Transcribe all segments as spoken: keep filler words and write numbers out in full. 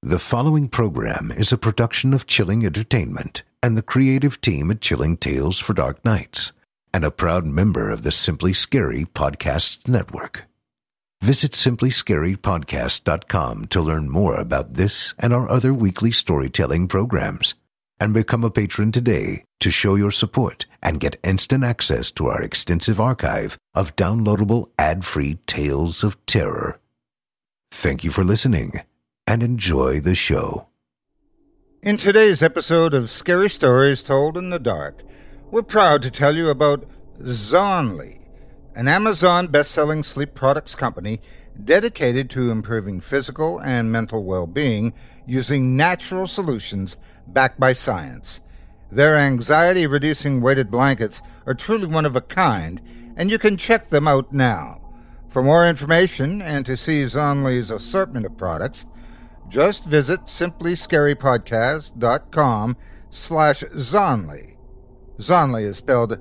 The following program is a production of Chilling Entertainment and the creative team at Chilling Tales for Dark Nights, and a proud member of the Simply Scary Podcasts Network. Visit simply scary podcast dot com to learn more about this and our other weekly storytelling programs, and become a patron today to show your support and get instant access to our extensive archive of downloadable ad-free tales of terror. Thank you for listening, and enjoy the show. In today's episode of Scary Stories Told in the Dark, we're proud to tell you about Zonly, an Amazon best-selling sleep products company dedicated to improving physical and mental well-being using natural solutions backed by science. Their anxiety-reducing weighted blankets are truly one of a kind, and you can check them out now. For more information and to see Zonly's assortment of products, just visit simply scary podcast dot com slash Zonly. Zonly is spelled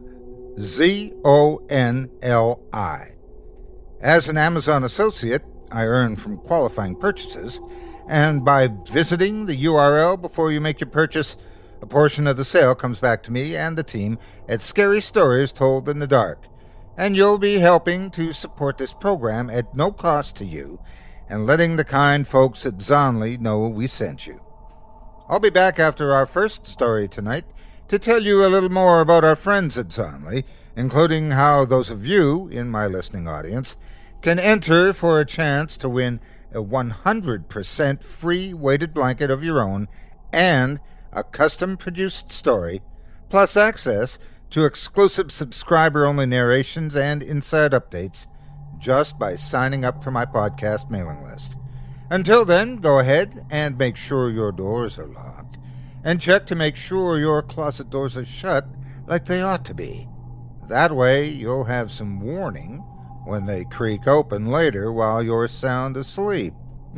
Z O N L I. As an Amazon associate, I earn from qualifying purchases, and by visiting the U R L before you make your purchase, a portion of the sale comes back to me and the team at Scary Stories Told in the Dark, and you'll be helping to support this program at no cost to you and letting the kind folks at Zonly know we sent you. I'll be back after our first story tonight to tell you a little more about our friends at Zonly, including how those of you in my listening audience can enter for a chance to win a one hundred percent free weighted blanket of your own and a custom-produced story, plus access to exclusive subscriber-only narrations and inside updates just by signing up for my podcast mailing list. Until then, go ahead and make sure your doors are locked, and check to make sure your closet doors are shut like they ought to be. That way, you'll have some warning when they creak open later while you're sound asleep.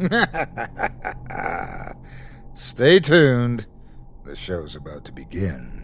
Stay tuned. The show's about to begin.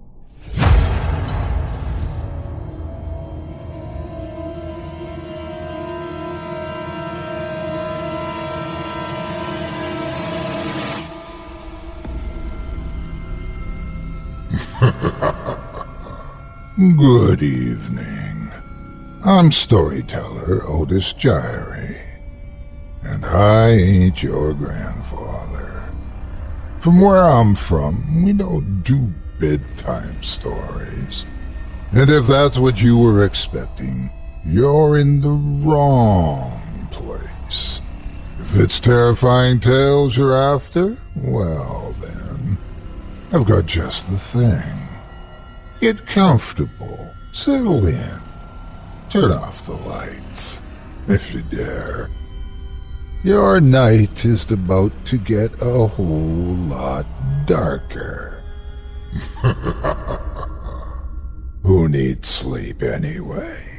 Good evening. I'm storyteller Otis Gyrie, and I ain't your grandfather. From where I'm from, we don't do bedtime stories. And if that's what you were expecting, you're in the wrong place. If it's terrifying tales you're after, well then, I've got just the thing. Get comfortable, settle in, turn off the lights, if you dare. Your night is about to get a whole lot darker. Who needs sleep anyway?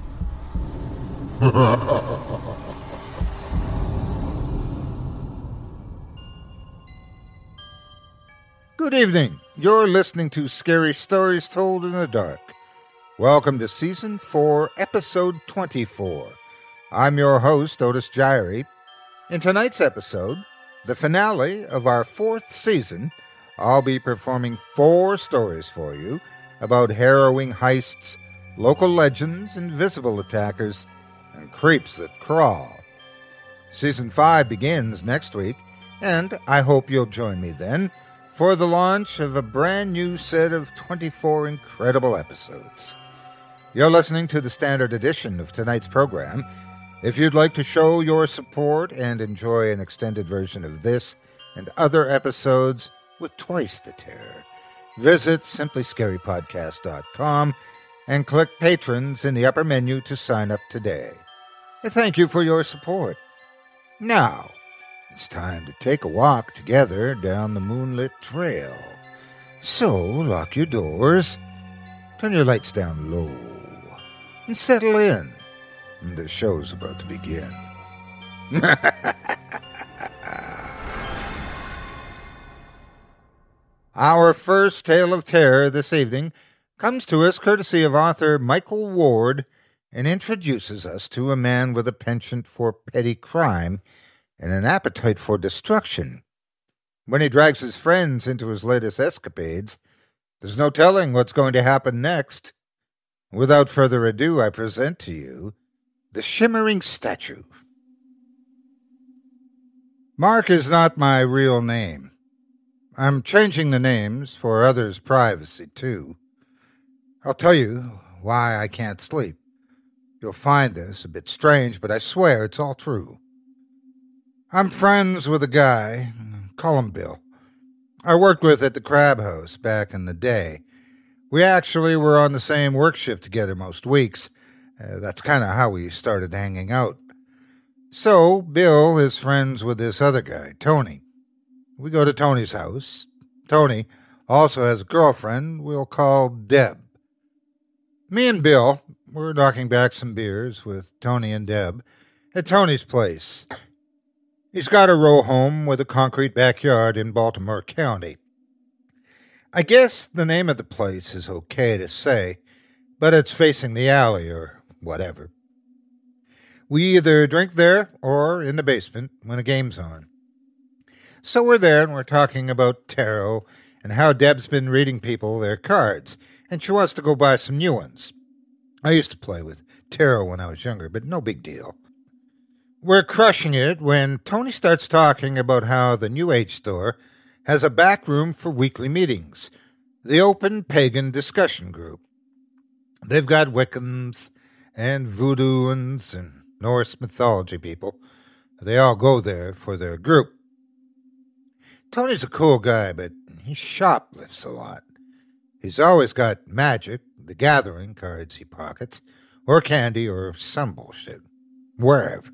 Good evening. You're listening to Scary Stories Told in the Dark. Welcome to Season four, Episode twenty-four. I'm your host, Otis Gyrie. In tonight's episode, the finale of our fourth season, I'll be performing four stories for you about harrowing heists, local legends, invisible attackers, and creeps that crawl. Season five begins next week, and I hope you'll join me then for the launch of a brand new set of twenty-four incredible episodes. You're listening to the standard edition of tonight's program. If you'd like to show your support and enjoy an extended version of this and other episodes with twice the terror, visit simply scary podcast dot com and click Patrons in the upper menu to sign up today. Thank you for your support. Now, it's time to take a walk together down the moonlit trail. So, lock your doors, turn your lights down low, and settle in. The show's about to begin. Our first tale of terror this evening comes to us courtesy of author Michael Ward and introduces us to a man with a penchant for petty crime and an appetite for destruction When he drags his friends into his latest escapades, there's no telling what's going to happen next. Without further ado, I present to you the Shimmering Statue. Mark is not my real name. I'm changing the names for others' privacy, too. I'll tell you why I can't sleep. You'll find this a bit strange, but I swear it's all true. I'm friends with a guy, call him Bill, I worked with at the Crab House back in the day. We actually were on the same work shift together most weeks. Uh, that's kind of how we started hanging out. So, Bill is friends with this other guy, Tony. We go to Tony's house. Tony also has a girlfriend we'll call Deb. Me and Bill were knocking back some beers with Tony and Deb at Tony's place. He's got a row home with a concrete backyard in Baltimore County. I guess the name of the place is okay to say, but it's facing the alley or whatever. We either drink there or in the basement when a game's on. So we're there and we're talking about tarot and how Deb's been reading people their cards, and she wants to go buy some new ones. I used to play with tarot when I was younger, but no big deal. We're crushing it when Tony starts talking about how the New Age store has a back room for weekly meetings, the Open Pagan Discussion Group. They've got Wiccans and Voodooans and Norse mythology people. They all go there for their group. Tony's a cool guy, but he shoplifts a lot. He's always got Magic, the Gathering cards he pockets, or candy or some bullshit, wherever.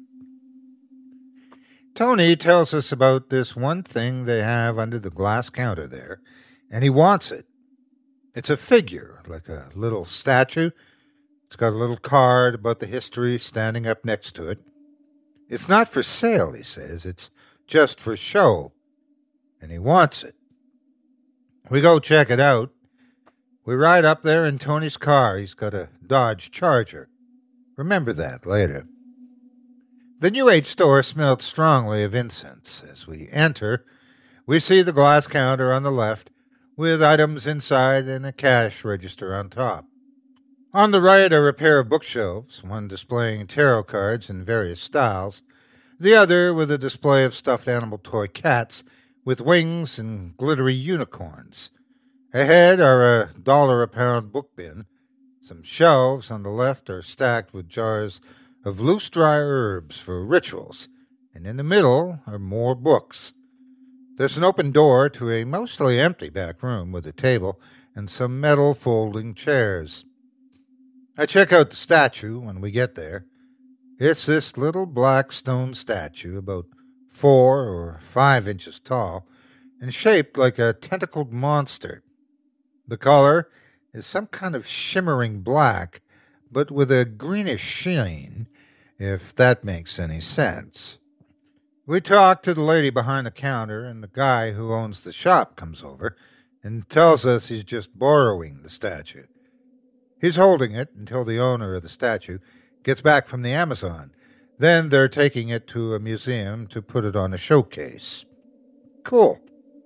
Tony tells us about this one thing they have under the glass counter there, and he wants it. It's a figure, like a little statue. It's got a little card about the history standing up next to it. It's not for sale, he says. It's just for show. And he wants it. We go check it out. We ride up there in Tony's car. He's got a Dodge Charger. Remember that later. The New Age store smelled strongly of incense. As we enter, we see the glass counter on the left with items inside and a cash register on top. On the right are a pair of bookshelves, one displaying tarot cards in various styles, the other with a display of stuffed animal toy cats with wings and glittery unicorns. Ahead are a dollar-a-pound book bin. Some shelves on the left are stacked with jars of loose dry herbs for rituals, and in the middle are more books. There's an open door to a mostly empty back room with a table and some metal folding chairs. I check out the statue when we get there. It's this little black stone statue, about four or five inches tall, and shaped like a tentacled monster. The color is some kind of shimmering black, but with a greenish sheen, if that makes any sense. We talk to the lady behind the counter, and the guy who owns the shop comes over and tells us he's just borrowing the statue. He's holding it until the owner of the statue gets back from the Amazon. Then they're taking it to a museum to put it on a showcase. Cool.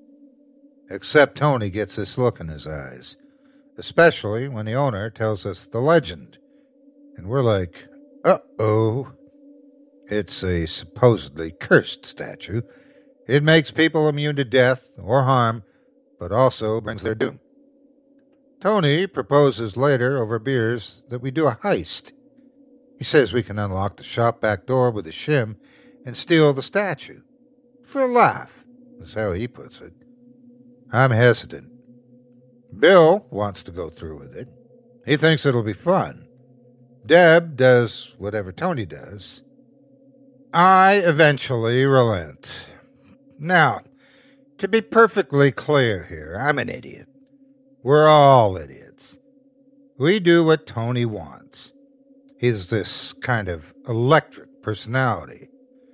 Except Tony gets this look in his eyes, especially when the owner tells us the legend. And we're like, uh-oh. It's a supposedly cursed statue. It makes people immune to death or harm, but also brings their doom. Tony proposes later over beers that we do a heist. He says we can unlock the shop back door with a shim and steal the statue. For a laugh, is how he puts it. I'm hesitant. Bill wants to go through with it. He thinks it'll be fun. Deb does whatever Tony does. I eventually relent. Now, to be perfectly clear here, I'm an idiot. We're all idiots. We do what Tony wants. He's this kind of electric personality.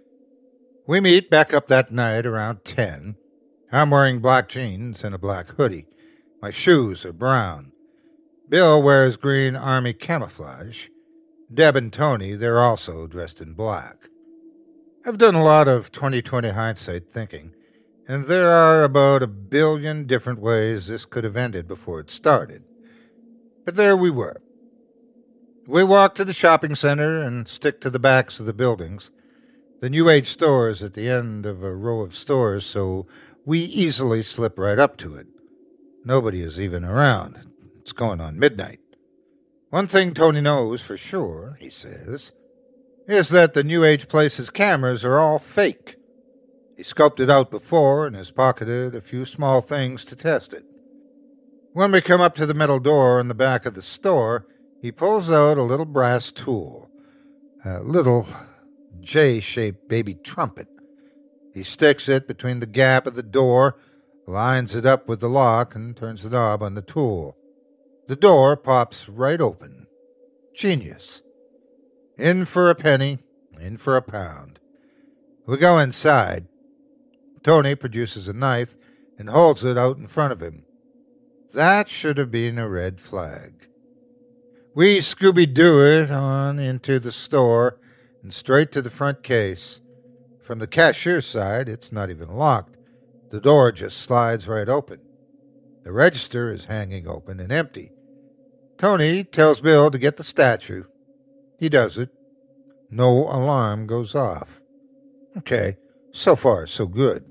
We meet back up that night around ten. I'm wearing black jeans and a black hoodie. My shoes are brown. Bill wears green army camouflage. Deb and Tony, they're also dressed in black. I've done a lot of twenty twenty hindsight thinking, And there are about a billion different ways this could have ended before it started. But there we were. We walk to the shopping center and stick to the backs of the buildings. The New Age store is at the end of a row of stores, so we easily slip right up to it. Nobody is even around. It's going on midnight. One thing Tony knows for sure, he says, is that the New Age place's cameras are all fake. He scoped it out before and has pocketed a few small things to test it. When we come up to the metal door in the back of the store, he pulls out a little brass tool, a little J-shaped baby trumpet. He sticks it between the gap of the door, lines it up with the lock, and turns the knob on the tool. The door pops right open. Genius. In for a penny, in for a pound. We go inside. Tony produces a knife and holds it out in front of him. That should have been a red flag. We Scooby-Doo it on into the store and straight to the front case. From the cashier's side, it's not even locked. The door just slides right open. The register is hanging open and empty. Tony tells Bill to get the statue. He does it. No alarm goes off. Okay, so far so good.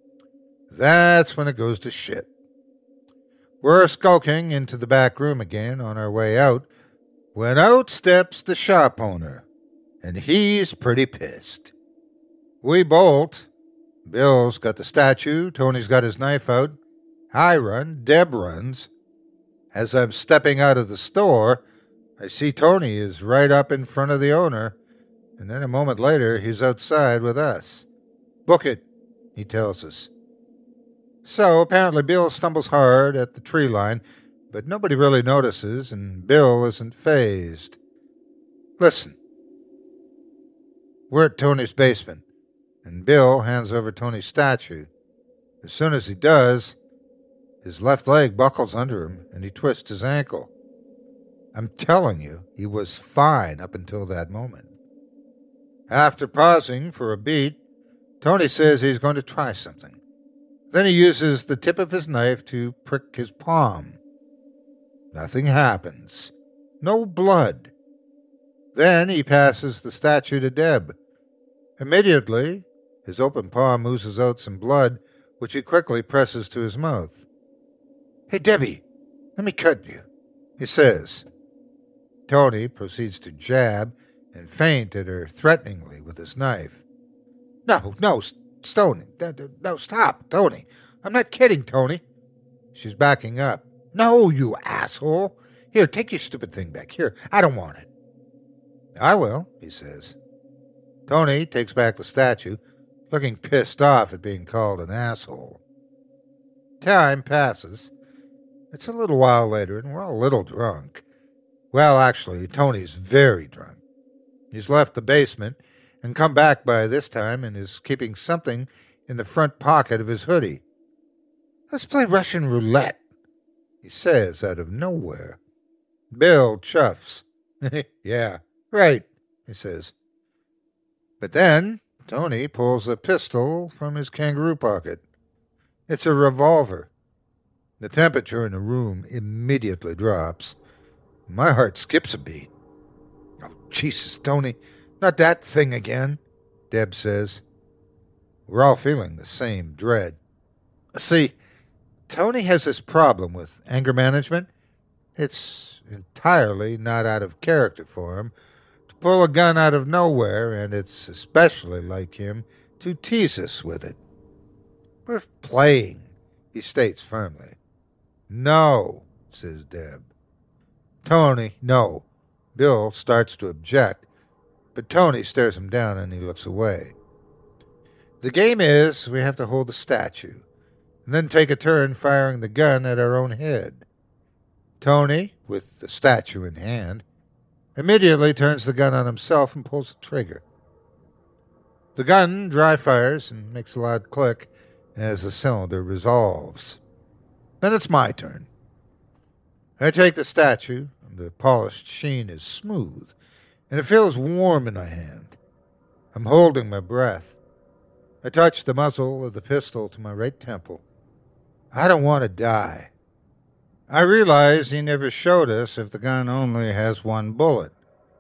That's when it goes to shit. We're skulking into the back room again on our way out when out steps the shop owner, and he's pretty pissed. We bolt. Bill's got the statue, Tony's got his knife out. I run, Deb runs. As I'm stepping out of the store, I see Tony is right up in front of the owner, and then a moment later he's outside with us. Book it, he tells us. So apparently Bill stumbles hard at the tree line, but nobody really notices, and Bill isn't fazed. Listen. We're at Tony's basement, and Bill hands over Tony's statue. As soon as he does, his left leg buckles under him, and he twists his ankle. I'm telling you, he was fine up until that moment. After pausing for a beat, Tony says he's going to try something. Then he uses the tip of his knife to prick his palm. Nothing happens. No blood. Then he passes the statue to Deb. Immediately, his open palm oozes out some blood, which he quickly presses to his mouth. Hey, Debbie, let me cut you, he says. Tony proceeds to jab and feint at her threateningly with his knife. No, no, Stoney, no, stop, Tony. I'm not kidding, Tony. She's backing up. No, you asshole. Here, take your stupid thing back. Here, I don't want it. I will, he says. Tony takes back the statue, looking pissed off at being called an asshole. Time passes. It's a little while later, and we're all a little drunk. Well, actually, Tony's very drunk. He's left the basement and come back by this time and is keeping something in the front pocket of his hoodie. Let's play Russian roulette, he says out of nowhere. Bill chuffs. Yeah, right, he says. But then Tony pulls a pistol from his kangaroo pocket. It's a revolver. The temperature in the room immediately drops. My heart skips a beat. Oh, Jesus, Tony, not that thing again, Deb says. We're all feeling the same dread. See, Tony has this problem with anger management. It's entirely not out of character for him to pull a gun out of nowhere, and it's especially like him to tease us with it. We're playing, he states firmly. No, says Deb. Tony, no. Bill starts to object, but Tony stares him down and he looks away. The game is we have to hold the statue, and then take a turn firing the gun at our own head. Tony, with the statue in hand, immediately turns the gun on himself and pulls the trigger. The gun dry fires and makes a loud click as the cylinder resolves. Then it's my turn. I take the statue, and the polished sheen is smooth, and it feels warm in my hand. I'm holding my breath. I touched the muzzle of the pistol to my right temple. I don't want to die. I realize he never showed us if the gun only has one bullet.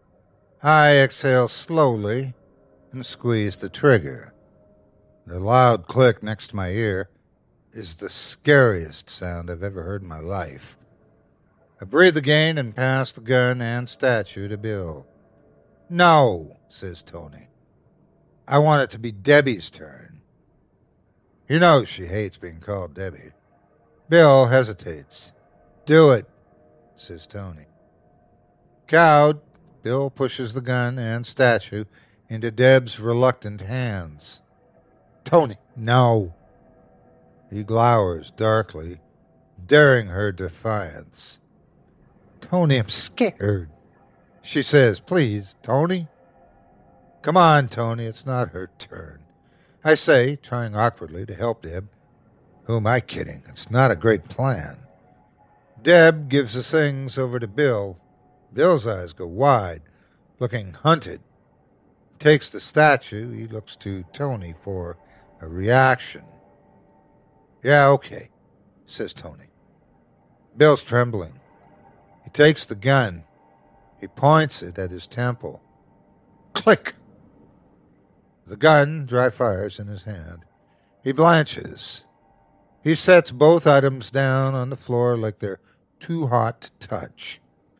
I exhale slowly and squeeze the trigger. The loud click next to my ear is the scariest sound I've ever heard in my life. I breathe again and pass the gun and statue to Bill. No, says Tony. I want it to be Debbie's turn. He knows she hates being called Debbie. Bill hesitates. Do it, says Tony. Cowed, Bill pushes the gun and statue into Deb's reluctant hands. Tony, no. He glowers darkly, daring her defiance. Tony, I'm scared. She says, please, Tony. Come on, Tony, it's not her turn. I say, trying awkwardly to help Deb. Who am I kidding? It's not a great plan. Deb gives the things over to Bill. Bill's eyes go wide, looking hunted. He takes the statue. He looks to Tony for a reaction. Yeah, okay, says Tony. Bill's trembling. He takes the gun. He points it at his temple. Click! The gun dry fires in his hand. He blanches. He sets both items down on the floor like they're too hot to touch.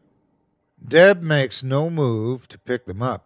Deb makes no move to pick them up.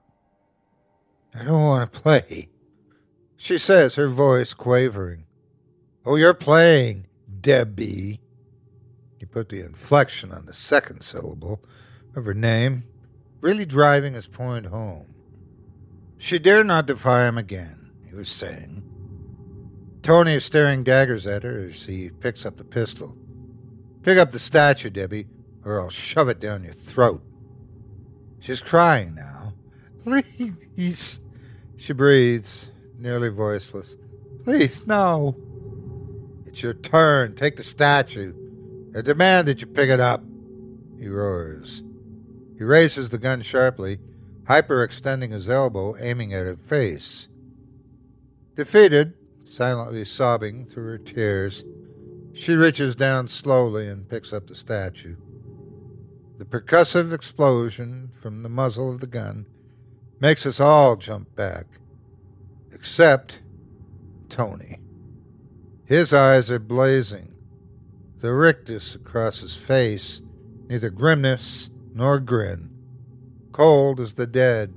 I don't want to play, she says, her voice quavering. Oh, you're playing, Debbie. He put the inflection on the second syllable of her name, really driving his point home. She dare not defy him again, he was saying. Tony is staring daggers at her as he picks up the pistol. Pick up the statue, Debbie, or I'll shove it down your throat. She's crying now. Please, she breathes, nearly voiceless. Please, no. It's your turn. Take the statue. I demand that you pick it up. He roars. He raises the gun sharply, hyperextending his elbow, aiming at her face. Defeated, silently sobbing through her tears, she reaches down slowly and picks up the statue. The percussive explosion from the muzzle of the gun makes us all jump back, except Tony. His eyes are blazing, the rictus across his face, neither grimness nor grin, cold as the dead.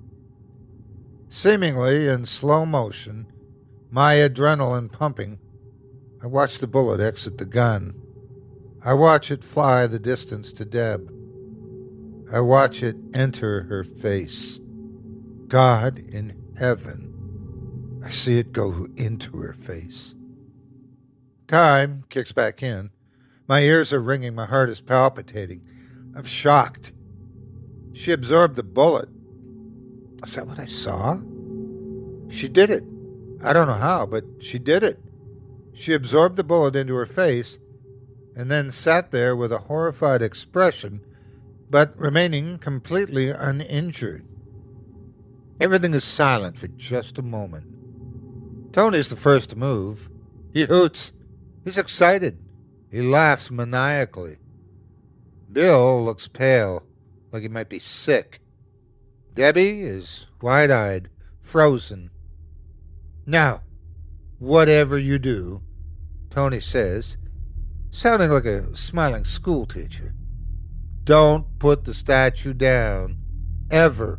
Seemingly in slow motion, my adrenaline pumping, I watch the bullet exit the gun. I watch it fly the distance to Deb. I watch it enter her face. God in heaven, I see it go into her face. Time kicks back in. My ears are ringing, my heart is palpitating. I'm shocked. She absorbed the bullet. Is that what I saw? She did it. I don't know how, but she did it. She absorbed the bullet into her face and then sat there with a horrified expression, but remaining completely uninjured. Everything is silent for just a moment. Tony's the first to move. He hoots. He's excited. He laughs maniacally. Bill looks pale, like he might be sick. Debbie is wide-eyed, frozen. Now, whatever you do, Tony says, sounding like a smiling schoolteacher, don't put the statue down, ever.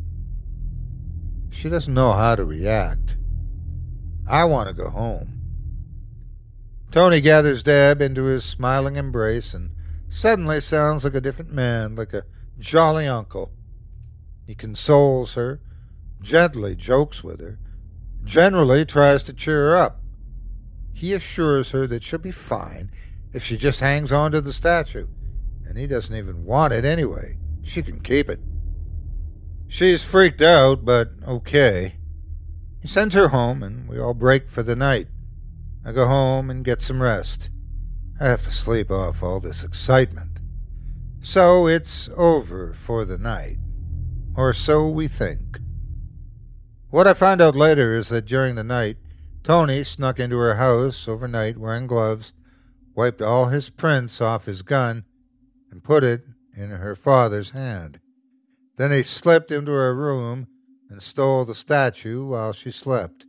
She doesn't know how to react. I want to go home. Tony gathers Deb into his smiling embrace and suddenly sounds like a different man, like a jolly uncle. He consoles her, gently jokes with her, generally tries to cheer her up. He assures her that she'll be fine if she just hangs on to the statue, and he doesn't even want it anyway. She can keep it. She's freaked out, but okay. He sends her home, and we all break for the night. I go home and get some rest. I have to sleep off all this excitement. So it's over for the night. Or so we think. What I find out later is that during the night, Tony snuck into her house overnight wearing gloves, wiped all his prints off his gun, and put it in her father's hand. Then he slipped into her room and stole the statue while she slept.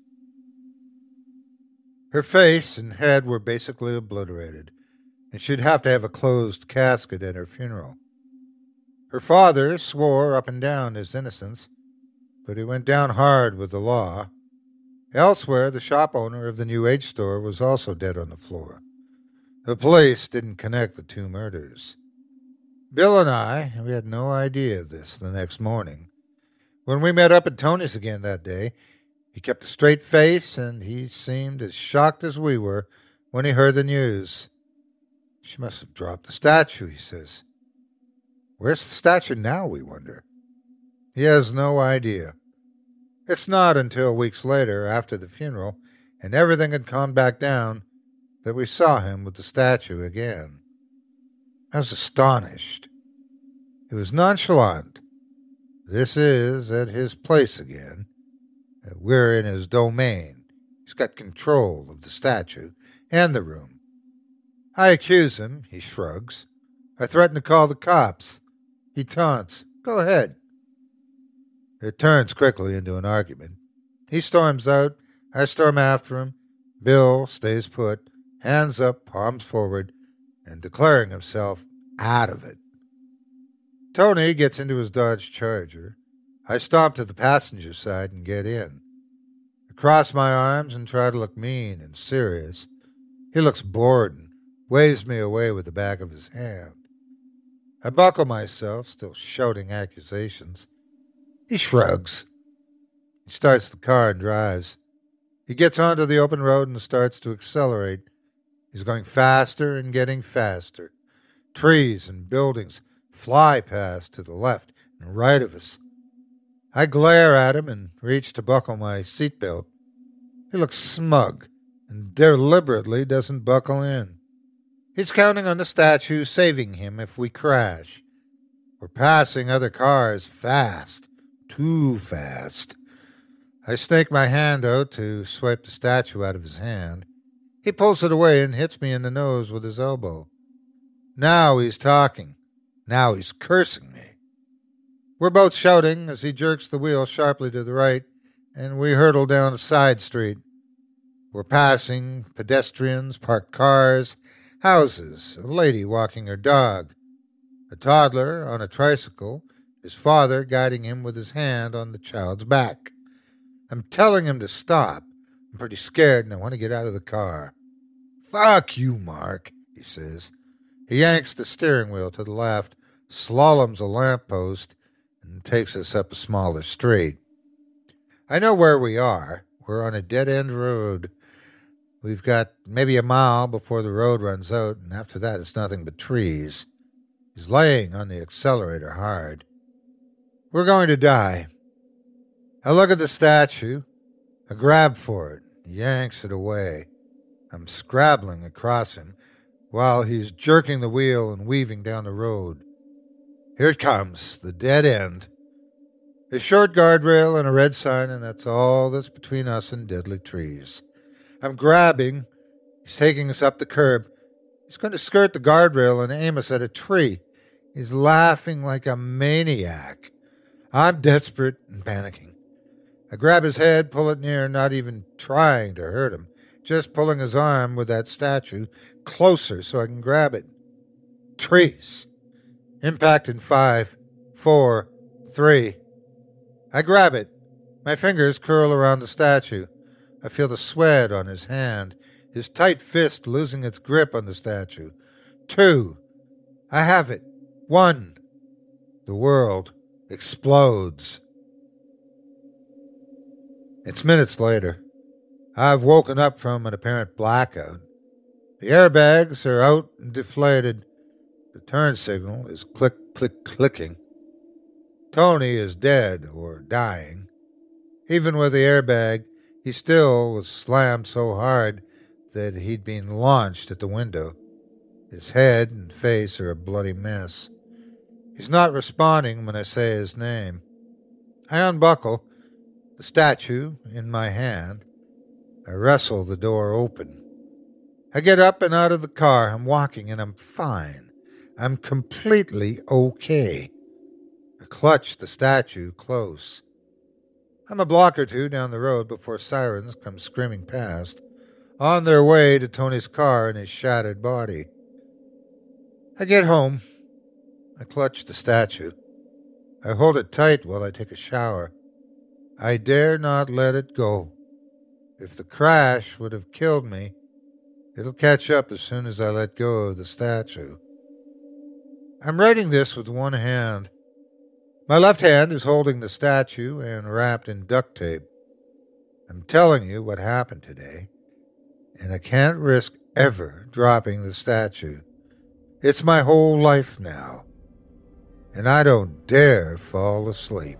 Her face and head were basically obliterated, and she'd have to have a closed casket at her funeral. Her father swore up and down his innocence, but he went down hard with the law. Elsewhere, the shop owner of the New Age store was also dead on the floor. The police didn't connect the two murders. Bill and I, we had no idea of this the next morning. When we met up at Tony's again that day, he kept a straight face, and he seemed as shocked as we were when he heard the news. She must have dropped the statue, he says. Where's the statue now, we wonder? He has no idea. It's not until weeks later, after the funeral, and everything had calmed back down, that we saw him with the statue again. I was astonished. He was nonchalant. This is at his place again. We're in his domain. He's got control of the statue and the room. I accuse him, he shrugs. I threaten to call the cops. He taunts. Go ahead. It turns quickly into an argument. He storms out. I storm after him. Bill stays put, hands up, palms forward, and declaring himself out of it. Tony gets into his Dodge Charger. I stomp to the passenger side and get in. I cross my arms and try to look mean and serious. He looks bored and waves me away with the back of his hand. I buckle myself, still shouting accusations. He shrugs. He starts the car and drives. He gets onto the open road and starts to accelerate. He's going faster and getting faster. Trees and buildings fly past to the left and right of us. I glare at him and reach to buckle my seatbelt. He looks smug and deliberately doesn't buckle in. He's counting on the statue saving him if we crash. We're passing other cars fast, too fast. I snake my hand out to swipe the statue out of his hand. He pulls it away and hits me in the nose with his elbow. Now he's talking. Now he's cursing me. We're both shouting as he jerks the wheel sharply to the right, and we hurtle down a side street. We're passing pedestrians, parked cars, houses, a lady walking her dog, a toddler on a tricycle, his father guiding him with his hand on the child's back. I'm telling him to stop. I'm pretty scared and I want to get out of the car. Fuck you, Mark, he says. He yanks the steering wheel to the left, slaloms a lamppost, and takes us up a smaller street. I know where we are. We're on a dead-end road. We've got maybe a mile before the road runs out, and after that it's nothing but trees. He's laying on the accelerator hard. We're going to die. I look at the statue. I grab for it. He yanks it away. I'm scrabbling across him while he's jerking the wheel and weaving down the road. Here it comes, the dead end. A short guardrail and a red sign, and that's all that's between us and deadly trees. I'm grabbing. He's taking us up the curb. He's going to skirt the guardrail and aim us at a tree. He's laughing like a maniac. I'm desperate and panicking. I grab his head, pull it near, not even trying to hurt him, just pulling his arm with that statue closer so I can grab it. Trees. Impact in five, four, three. I grab it. My fingers curl around the statue. I feel the sweat on his hand, his tight fist losing its grip on the statue. Two. I have it. One. The world explodes. It's minutes later. I've woken up from an apparent blackout. The airbags are out and deflated. The turn signal is click, click, clicking. Tony is dead or dying. Even with the airbag, he still was slammed so hard that he'd been launched at the window. His head and face are a bloody mess. He's not responding when I say his name. I unbuckle, the statue in my hand. I wrestle the door open. I get up and out of the car. I'm walking and I'm fine. I'm completely okay. I clutch the statue close. I'm a block or two down the road before sirens come screaming past, on their way to Tony's car and his shattered body. I get home. I clutch the statue. I hold it tight while I take a shower. I dare not let it go. If the crash would have killed me, it'll catch up as soon as I let go of the statue. I'm writing this with one hand. My left hand is holding the statue and wrapped in duct tape. I'm telling you what happened today, and I can't risk ever dropping the statue. It's my whole life now, and I don't dare fall asleep.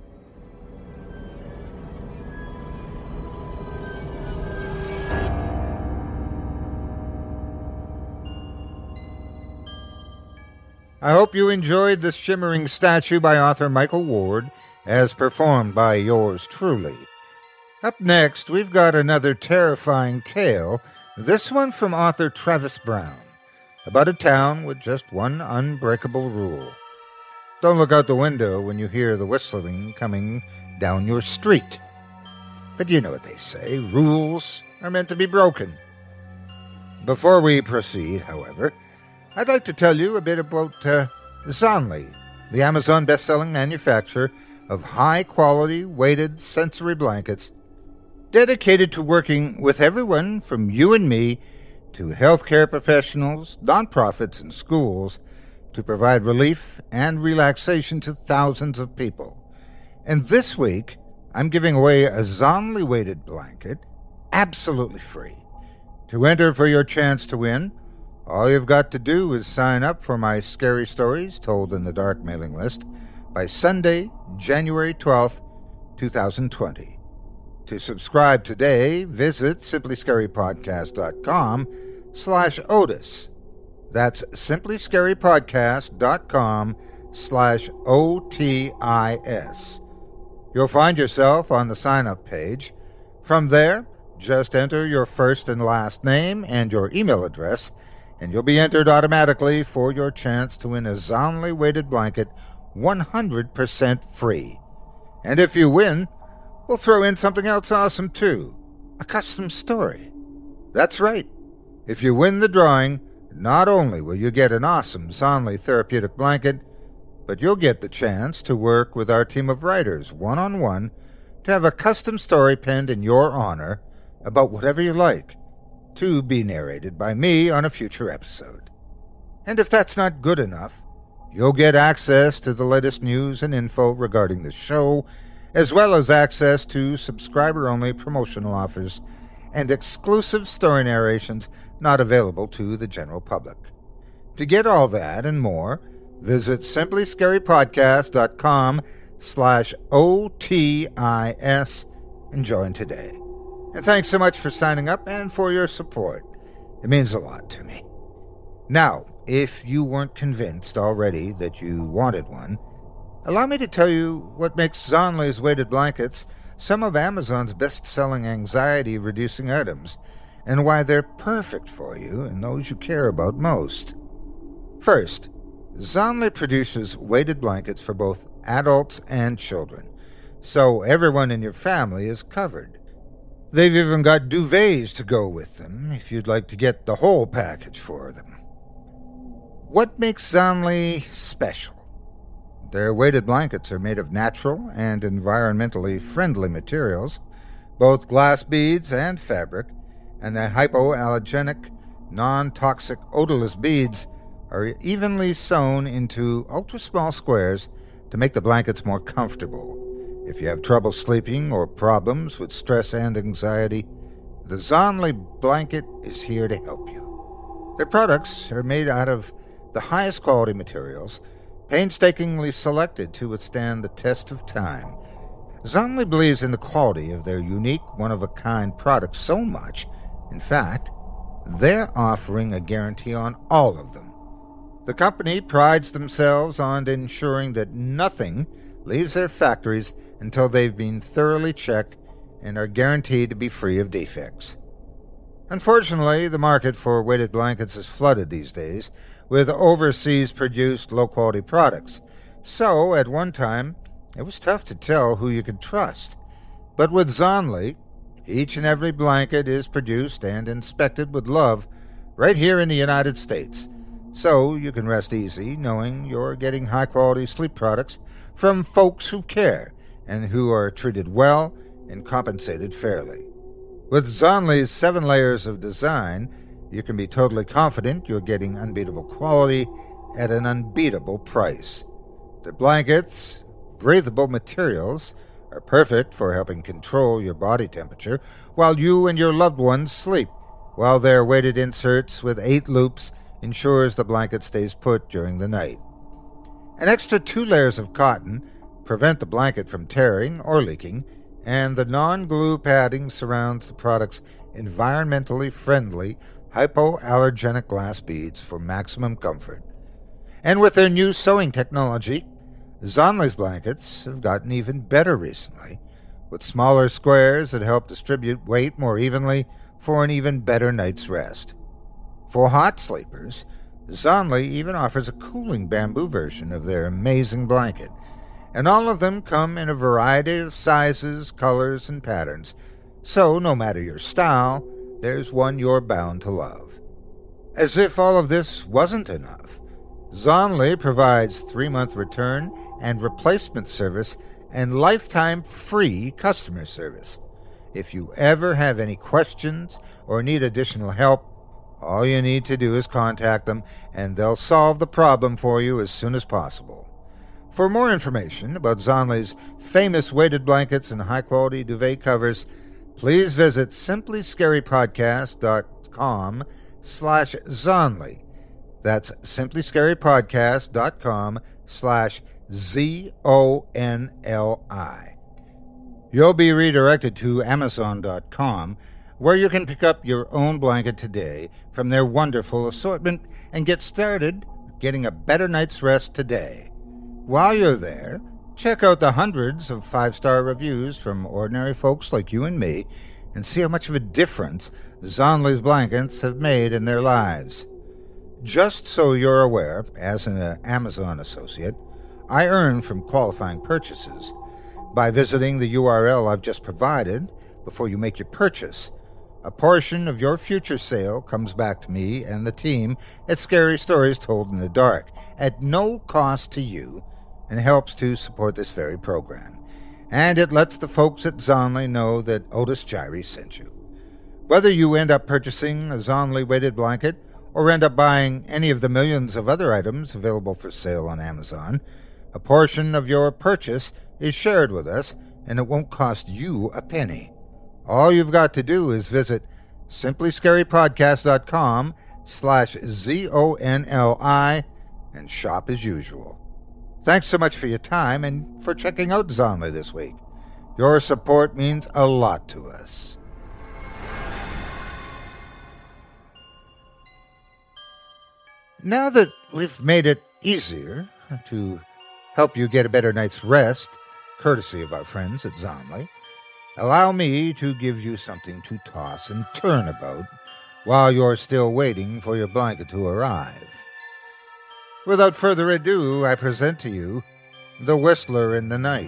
I hope you enjoyed this shimmering statue by author Michael Ward, as performed by yours truly. Up next, we've got another terrifying tale, this one from author Travis Brown, about a town with just one unbreakable rule. Don't look out the window when you hear the whistling coming down your street. But you know what they say, rules are meant to be broken. Before we proceed, however, I'd like to tell you a bit about uh, Zonley, the Amazon best-selling manufacturer of high-quality, weighted sensory blankets dedicated to working with everyone from you and me to healthcare professionals, nonprofits, and schools to provide relief and relaxation to thousands of people. And this week, I'm giving away a Zonley weighted blanket absolutely free. To enter for your chance to win, all you've got to do is sign up for my Scary Stories Told in the Dark mailing list by Sunday, January twelfth, twenty twenty. To subscribe today, visit simplyscarypodcast.com slash Otis. That's simplyscarypodcast.com slash O T I S. You'll find yourself on the sign-up page. From there, just enter your first and last name and your email address, and you'll be entered automatically for your chance to win a Zonley weighted blanket one hundred percent free. And if you win, we'll throw in something else awesome too, a custom story. That's right. If you win the drawing, not only will you get an awesome Zonley therapeutic blanket, but you'll get the chance to work with our team of writers one-on-one to have a custom story penned in your honor about whatever you like, to be narrated by me on a future episode. And if that's not good enough, you'll get access to the latest news and info regarding the show, as well as access to subscriber-only promotional offers and exclusive story narrations not available to the general public. To get all that and more, visit simplyscarypodcast.com slash O T I S and join today. And thanks so much for signing up and for your support. It means a lot to me. Now, if you weren't convinced already that you wanted one, allow me to tell you what makes Zonley's weighted blankets some of Amazon's best-selling anxiety-reducing items, and why they're perfect for you and those you care about most. First, Zonley produces weighted blankets for both adults and children, so everyone in your family is covered. They've even got duvets to go with them if you'd like to get the whole package for them. What makes Zonley special? Their weighted blankets are made of natural and environmentally friendly materials, both glass beads and fabric, and the hypoallergenic, non-toxic, odorless beads are evenly sewn into ultra-small squares to make the blankets more comfortable. If you have trouble sleeping or problems with stress and anxiety, the Zonley blanket is here to help you. Their products are made out of the highest quality materials, painstakingly selected to withstand the test of time. Zonley believes in the quality of their unique, one-of-a-kind products so much, in fact, they're offering a guarantee on all of them. The company prides themselves on ensuring that nothing leaves their factories until they've been thoroughly checked and are guaranteed to be free of defects. Unfortunately, the market for weighted blankets is flooded these days with overseas-produced low-quality products. So, at one time, it was tough to tell who you could trust. But with Zonley, each and every blanket is produced and inspected with love right here in the United States. So you can rest easy knowing you're getting high-quality sleep products from folks who care and who are treated well and compensated fairly. With Zonley's seven layers of design, you can be totally confident you're getting unbeatable quality at an unbeatable price. Their blankets, breathable materials, are perfect for helping control your body temperature while you and your loved ones sleep, while their weighted inserts with eight loops ensures the blanket stays put during the night. An extra two layers of cotton prevent the blanket from tearing or leaking, and the non-glue padding surrounds the product's environmentally friendly hypoallergenic glass beads for maximum comfort. And with their new sewing technology, Zonley's blankets have gotten even better recently, with smaller squares that help distribute weight more evenly for an even better night's rest. For hot sleepers, Zonley even offers a cooling bamboo version of their amazing blanket, and all of them come in a variety of sizes, colors, and patterns, so no matter your style, there's one you're bound to love. As if all of this wasn't enough, Zonley provides three-month return and replacement service and lifetime free customer service. If you ever have any questions or need additional help, all you need to do is contact them, and they'll solve the problem for you as soon as possible. For more information about Zonley's famous weighted blankets and high-quality duvet covers, please visit simplyscarypodcast.com slash Zonley. That's simplyscarypodcast.com slash Z O N L I. You'll be redirected to amazon dot com, where you can pick up your own blanket today from their wonderful assortment and get started getting a better night's rest today. While you're there, check out the hundreds of five-star reviews from ordinary folks like you and me and see how much of a difference Zonley's blankets have made in their lives. Just so you're aware, as an Amazon associate, I earn from qualifying purchases by visiting the U R L I've just provided before you make your purchase. A portion of your future sale comes back to me and the team at Scary Stories Told in the Dark at no cost to you, and helps to support this very program. And it lets the folks at Zonley know that Otis Jiry sent you. Whether you end up purchasing a Zonley weighted blanket or end up buying any of the millions of other items available for sale on Amazon, a portion of your purchase is shared with us, and it won't cost you a penny. All you've got to do is visit simplyscarypodcast.com slash Z O N L I and shop as usual. Thanks so much for your time and for checking out Zonley this week. Your support means a lot to us. Now that we've made it easier to help you get a better night's rest, courtesy of our friends at Zonley, allow me to give you something to toss and turn about while you're still waiting for your blanket to arrive. Without further ado, I present to you The Whistler in the Night.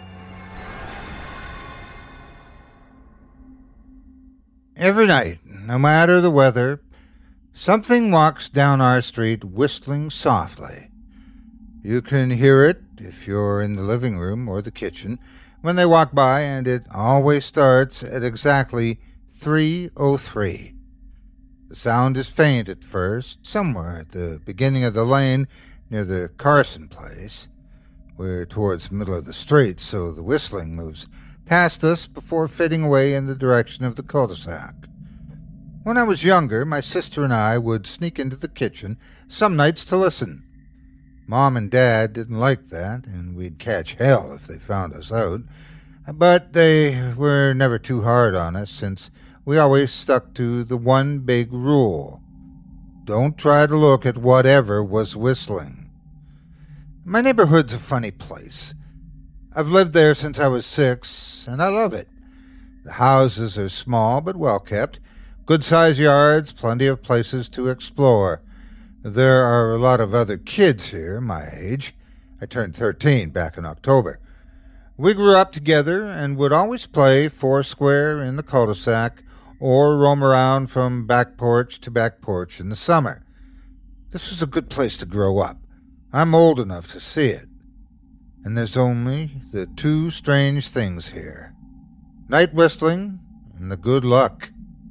Every night, no matter the weather, something walks down our street whistling softly. You can hear it if you're in the living room or the kitchen when they walk by, and it always starts at exactly three oh three. The sound is faint at first, somewhere at the beginning of the lane near the Carson place. We're towards the middle of the street, so the whistling moves past us before fading away in the direction of the cul-de-sac. When I was younger, my sister and I would sneak into the kitchen some nights to listen. Mom and Dad didn't like that, and we'd catch hell if they found us out. But they were never too hard on us, since we always stuck to the one big rule: don't try to look at whatever was whistling. My neighborhood's a funny place. I've lived there since I was six, and I love it. The houses are small but well kept, Good-sized yards, plenty of places to explore. There are a lot of other kids here, my age. I turned thirteen back in October. We grew up together and would always play foursquare in the cul-de-sac or roam around from back porch to back porch in the summer. This was a good place to grow up. I'm old enough to see it. And there's only the two strange things here. Night whistling and the good luck.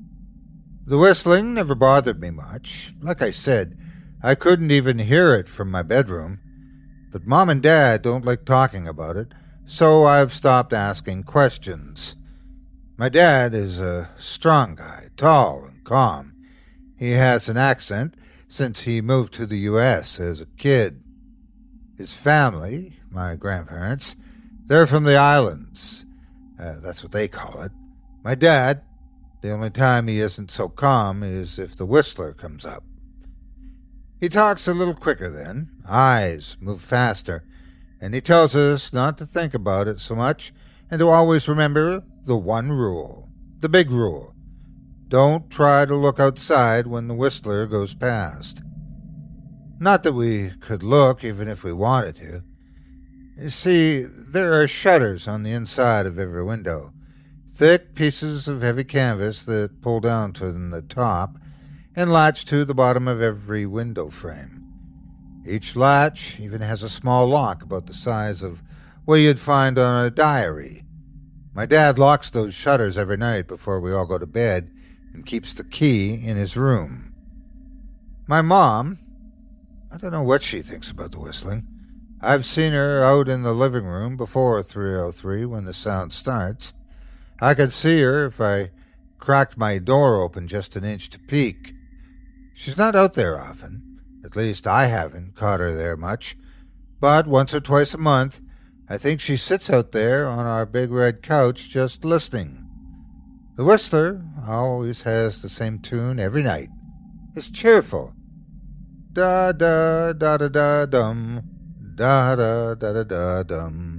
The whistling never bothered me much. Like I said, I couldn't even hear it from my bedroom. But Mom and Dad don't like talking about it, so I've stopped asking questions. My dad is a strong guy, tall and calm. He has an accent since he moved to the U S as a kid. His family, my grandparents, they're from the islands. Uh, that's what they call it. My dad, the only time he isn't so calm is if the whistler comes up. He talks a little quicker then, eyes move faster, and he tells us not to think about it so much and to always remember the one rule, the big rule. Don't try to look outside when the whistler goes past. Not that we could look even if we wanted to. You see, there are shutters on the inside of every window, thick pieces of heavy canvas that pull down to the top and latch to the bottom of every window frame. Each latch even has a small lock about the size of what you'd find on a diary. My dad locks those shutters every night before we all go to bed and keeps the key in his room. My mom, I don't know what she thinks about the whistling. I've seen her out in the living room before three oh three when the sound starts. I could see her if I cracked my door open just an inch to peek. She's not out there often. At least I haven't caught her there much. But once or twice a month, I think she sits out there on our big red couch just listening. The whistler always has the same tune every night. It's cheerful. Da-da-da-da-da-dum. Da-da-da-da-da-dum.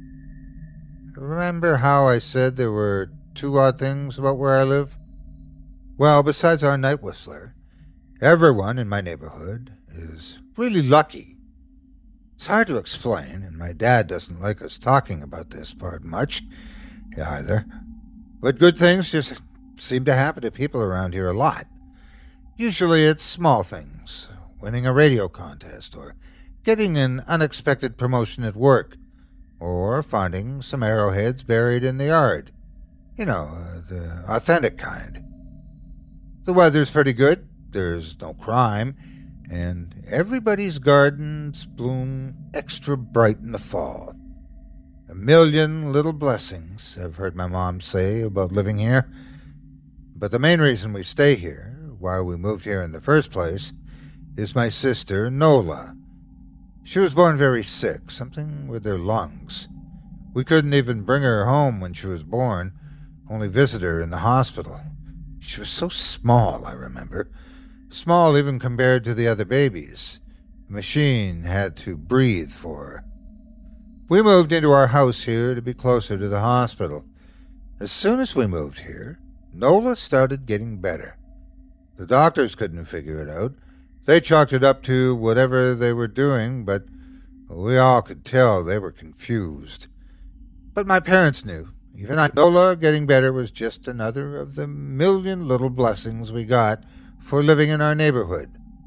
Remember how I said there were two odd things about where I live? Well, besides our night whistler, everyone in my neighborhood is really lucky. It's hard to explain, and my dad doesn't like us talking about this part much either. But good things just seem to happen to people around here a lot. Usually it's small things, winning a radio contest, or getting an unexpected promotion at work, or finding some arrowheads buried in the yard. You know, uh, the authentic kind. The weather's pretty good, there's no crime, and everybody's gardens bloom extra bright in the fall. A million little blessings, I've heard my mom say about living here. But the main reason we stay here, why we moved here in the first place, is my sister, Nola. She was born very sick, something with her lungs. We couldn't even bring her home when she was born, only visit her in the hospital. She was so small, I remember. Small even compared to the other babies. The machine had to breathe for her. We moved into our house here to be closer to the hospital. As soon as we moved here, Nola started getting better. The doctors couldn't figure it out. They chalked it up to whatever they were doing, but we all could tell they were confused. But my parents knew. Even Nola getting better was just another of the million little blessings we got for living in our neighborhood.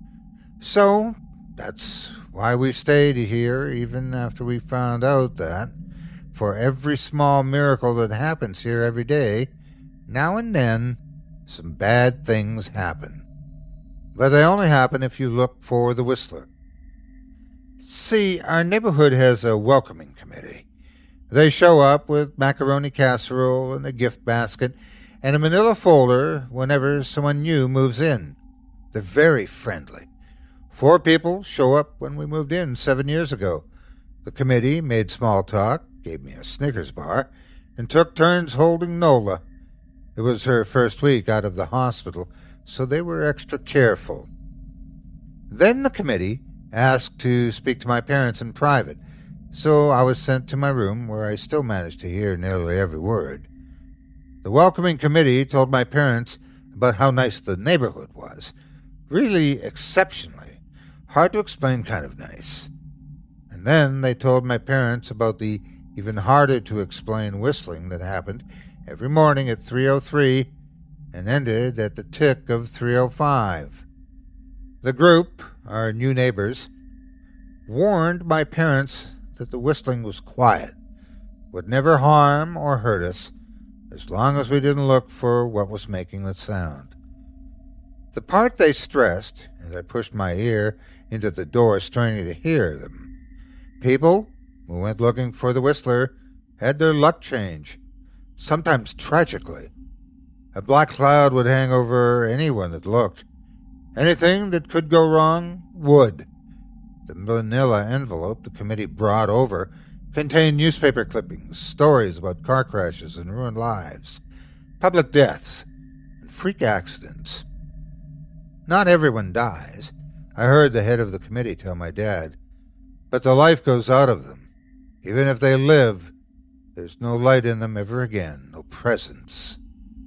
So that's why we stayed here even after we found out that, for every small miracle that happens here every day, now and then some bad things happen. But they only happen if you look for the whistler. See, our neighborhood has a welcoming committee. They show up with macaroni casserole and a gift basket and a manila folder whenever someone new moves in. They're very friendly. Four people show up when we moved in seven years ago. The committee made small talk, gave me a Snickers bar, and took turns holding Nola. It was her first week out of the hospital, so they were extra careful. Then the committee asked to speak to my parents in private, so I was sent to my room, where I still managed to hear nearly every word. The welcoming committee told my parents about how nice the neighborhood was. Really exceptionally. Hard to explain kind of nice. And then they told my parents about the even harder to explain whistling that happened every morning at three oh three and ended at the tick of three oh five. The group, our new neighbors, warned my parents that the whistling was quiet, would never harm or hurt us, as long as we didn't look for what was making the sound. The part they stressed, as I pushed my ear into the door straining to hear them, people who went looking for the whistler had their luck change, sometimes tragically. A black cloud would hang over anyone that looked. Anything that could go wrong would. The manila envelope the committee brought over contained newspaper clippings, stories about car crashes and ruined lives, public deaths, and freak accidents. Not everyone dies, I heard the head of the committee tell my dad, but the life goes out of them. Even if they live, there's no light in them ever again, no presence.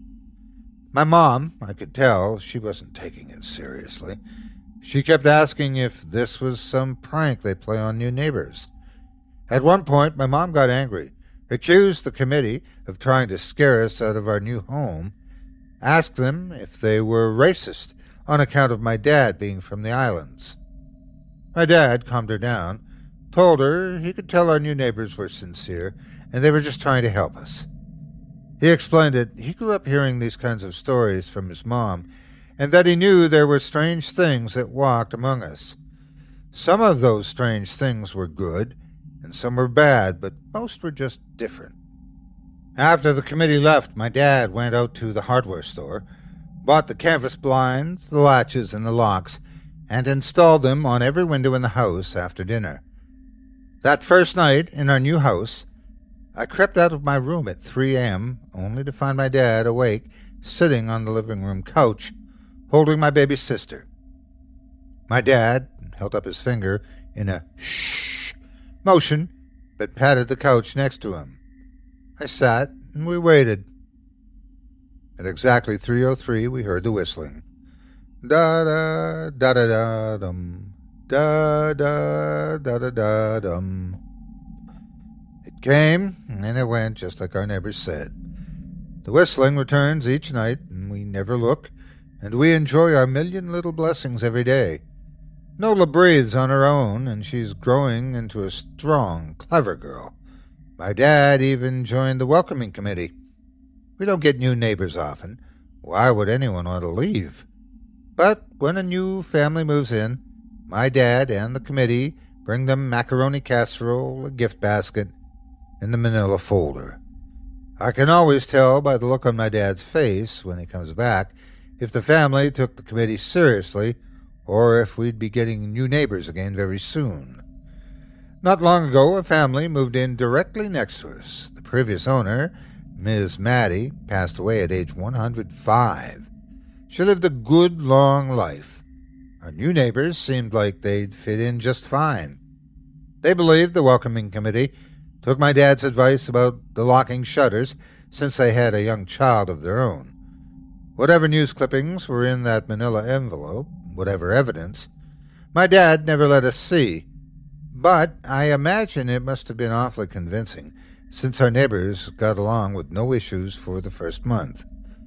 My mom, I could tell, she wasn't taking it seriously. She kept asking if this was some prank they play on new neighbors. At one point, my mom got angry, accused the committee of trying to scare us out of our new home, asked them if they were racist on account of my dad being from the islands. My dad calmed her down, told her he could tell our new neighbors were sincere and they were just trying to help us. He explained that he grew up hearing these kinds of stories from his mom and that he knew there were strange things that walked among us. Some of those strange things were good and some were bad, but most were just different. After the committee left, my dad went out to the hardware store, bought the canvas blinds, the latches, and the locks, and installed them on every window in the house after dinner. That first night in our new house, I crept out of my room at three a.m., only to find my dad awake, sitting on the living room couch, holding my baby sister. My dad held up his finger in a shh motion, but patted the couch next to him. I sat, and we waited. At exactly three oh three, we heard the whistling. Da-da, da-da-da-dum, da-da, da-da-da-dum. It came, and it went just like our neighbors said. The whistling returns each night, and we never look, and we enjoy our million little blessings every day. Nola breathes on her own, and she's growing into a strong, clever girl. My dad even joined the welcoming committee. We don't get new neighbors often. Why would anyone want to leave? But when a new family moves in, my dad and the committee bring them macaroni casserole, a gift basket, and the manila folder. I can always tell by the look on my dad's face when he comes back if the family took the committee seriously or if we'd be getting new neighbors again very soon. Not long ago, a family moved in directly next to us. The previous owner, Miz Maddie, passed away at age one hundred five. She lived a good, long life. Our new neighbors seemed like they'd fit in just fine. They believed the welcoming committee took my dad's advice about the locking shutters since they had a young child of their own. Whatever news clippings were in that manila envelope, whatever evidence, my dad never let us see. But I imagine it must have been awfully convincing, since our neighbors got along with no issues for the first month.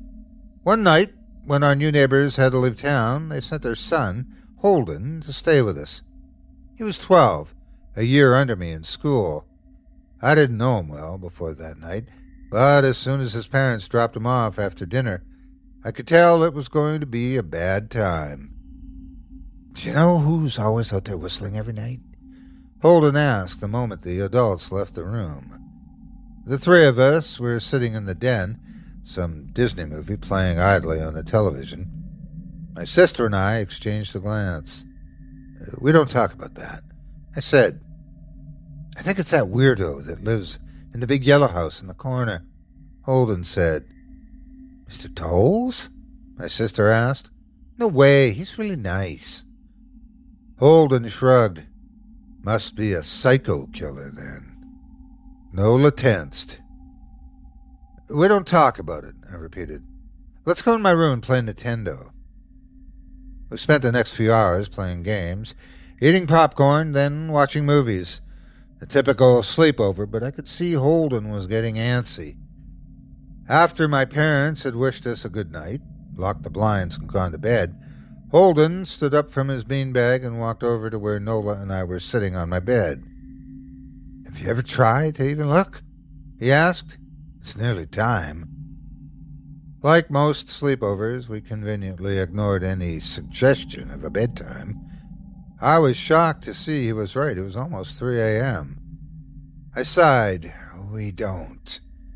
One night, when our new neighbors had to leave town, they sent their son, Holden, to stay with us. He was twelve, a year under me in school. I didn't know him well before that night, but as soon as his parents dropped him off after dinner, I could tell it was going to be a bad time. "Do you know who's always out there whistling every night?" Holden asked the moment the adults left the room. The three of us were sitting in the den, some Disney movie playing idly on the television. My sister and I exchanged a glance. "We don't talk about that," I said. "I think it's that weirdo that lives in the big yellow house in the corner." Holden said. "Mister Tolles?" my sister asked. "No way, he's really nice." Holden shrugged. "Must be a psycho killer, then." Nola tensed. "We don't talk about it," I repeated. Let's go in my room and play Nintendo. We spent the next few hours playing games, eating popcorn, then watching movies. A typical sleepover, but I could see Holden was getting antsy. After my parents had wished us a good night, locked the blinds and gone to bed, Holden stood up from his beanbag and walked over to where Nola and I were sitting on my bed. "Have you ever tried to even look?" he asked. "It's nearly time." Like most sleepovers, we conveniently ignored any suggestion of a bedtime. I was shocked to see he was right. It was almost three a.m. I sighed. "We don't.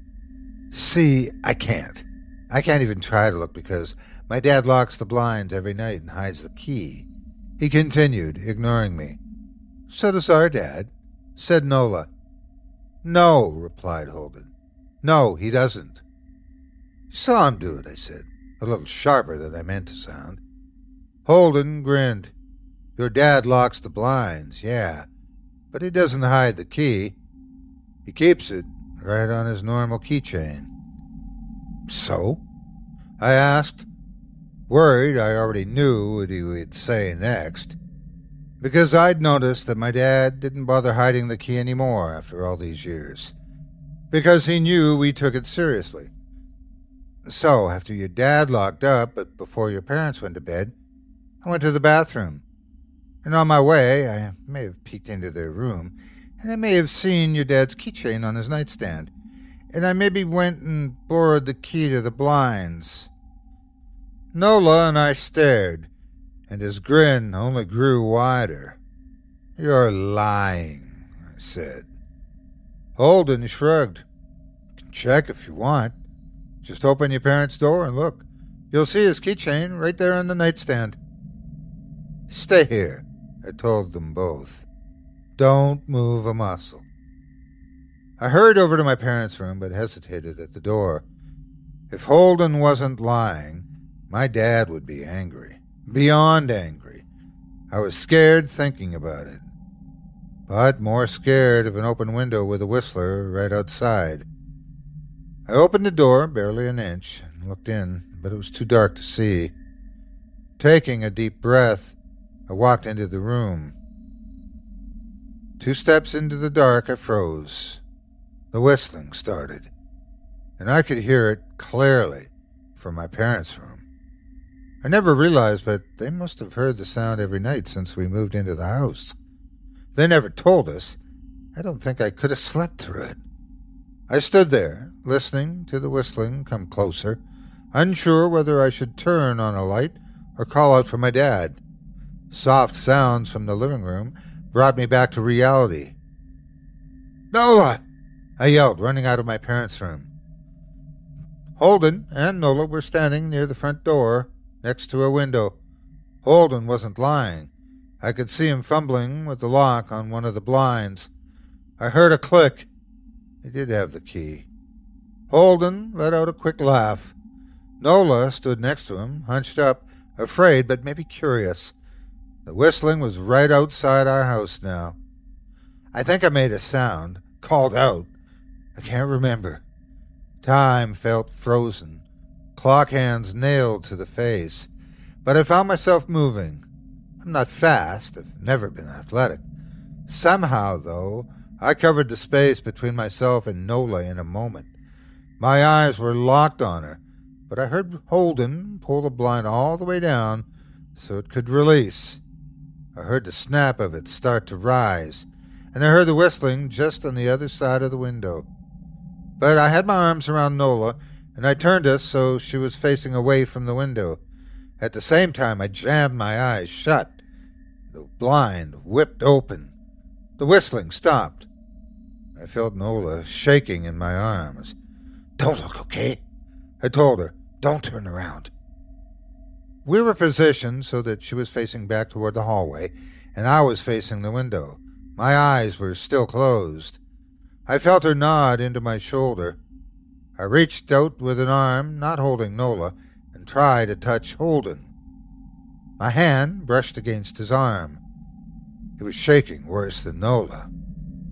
See, I can't. I can't even try to look because my dad locks the blinds every night and hides the key." He continued, ignoring me. "So does our dad," said Nola. "No," replied Holden. "No, he doesn't." "You saw him do it," I said, a little sharper than I meant to sound. Holden grinned. "Your dad locks the blinds, yeah, but he doesn't hide the key. He keeps it right on his normal keychain." "So?" I asked, worried I already knew what he would say next, because I'd noticed that my dad didn't bother hiding the key anymore after all these years, because he knew we took it seriously. "So, after your dad locked up, but before your parents went to bed, I went to the bathroom. And on my way, I may have peeked into their room, and I may have seen your dad's keychain on his nightstand, and I maybe went and borrowed the key to the blinds." Nola and I stared, and his grin only grew wider. "You're lying," I said. Holden shrugged. "You can check if you want. Just open your parents' door and look. You'll see his keychain right there on the nightstand." "Stay here," I told them both. "Don't move a muscle." I hurried over to my parents' room, but hesitated at the door. If Holden wasn't lying, my dad would be angry. Beyond angry. I was scared thinking about it. But more scared of an open window with a whistler right outside. I opened the door, barely an inch, and looked in, but it was too dark to see. Taking a deep breath, I walked into the room. Two steps into the dark, I froze. The whistling started, and I could hear it clearly from my parents' room. I never realized, but they must have heard the sound every night since we moved into the house. They never told us. I don't think I could have slept through it. I stood there, listening to the whistling come closer, unsure whether I should turn on a light or call out for my dad. Soft sounds from the living room brought me back to reality. "Nola!" I yelled, running out of my parents' room. Holden and Nola were standing near the front door, next to a window. Holden wasn't lying. I could see him fumbling with the lock on one of the blinds. I heard a click. He did have the key. Holden let out a quick laugh. Nola stood next to him, hunched up, afraid but maybe curious. The whistling was right outside our house now. I think I made a sound, called out. I can't remember. Time felt frozen, clock hands nailed to the face, but I found myself moving. I'm not fast, I've never been athletic. Somehow, though, I covered the space between myself and Nola in a moment. My eyes were locked on her, but I heard Holden pull the blind all the way down so it could release. I heard the snap of it start to rise, and I heard the whistling just on the other side of the window. But I had my arms around Nola, and I turned us so she was facing away from the window. At the same time, I jammed my eyes shut. The blind whipped open. The whistling stopped. I felt Nola shaking in my arms. "Don't look, okay?" I told her. "Don't turn around." We were positioned so that she was facing back toward the hallway, and I was facing the window. My eyes were still closed. I felt her nod into my shoulder. I reached out with an arm, not holding Nola, and tried to touch Holden. My hand brushed against his arm. He was shaking worse than Nola.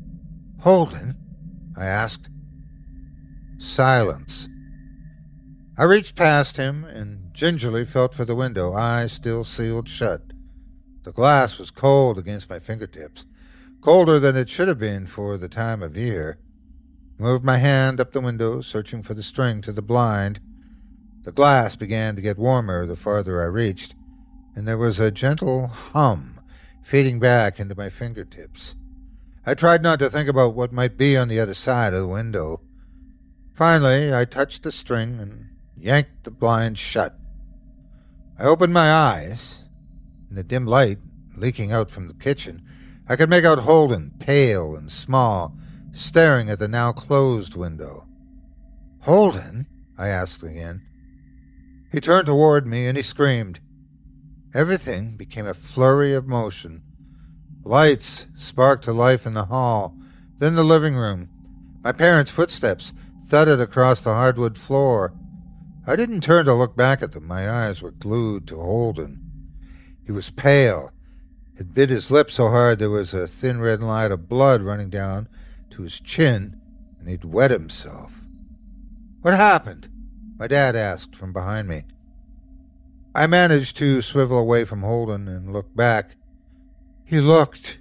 "Holden?" I asked. Silence. I reached past him and gingerly felt for the window, eyes still sealed shut. The glass was cold against my fingertips, colder than it should have been for the time of year. I moved my hand up the window, searching for the string to the blind. The glass began to get warmer the farther I reached, and there was a gentle hum feeding back into my fingertips. I tried not to think about what might be on the other side of the window. Finally, I touched the string and yanked the blind shut. I opened my eyes. In the dim light leaking out from the kitchen, I could make out Holden, pale and small, staring at the now closed window. "Holden?" I asked again. He turned toward me and he screamed. Everything became a flurry of motion. Lights sparked to life in the hall, then the living room. My parents' footsteps thudded across the hardwood floor. I didn't turn to look back at them. My eyes were glued to Holden. He was pale. Had bit his lip so hard there was a thin red line of blood running down to his chin, and he'd wet himself. "What happened?" my dad asked from behind me. I managed to swivel away from Holden and look back. He looked.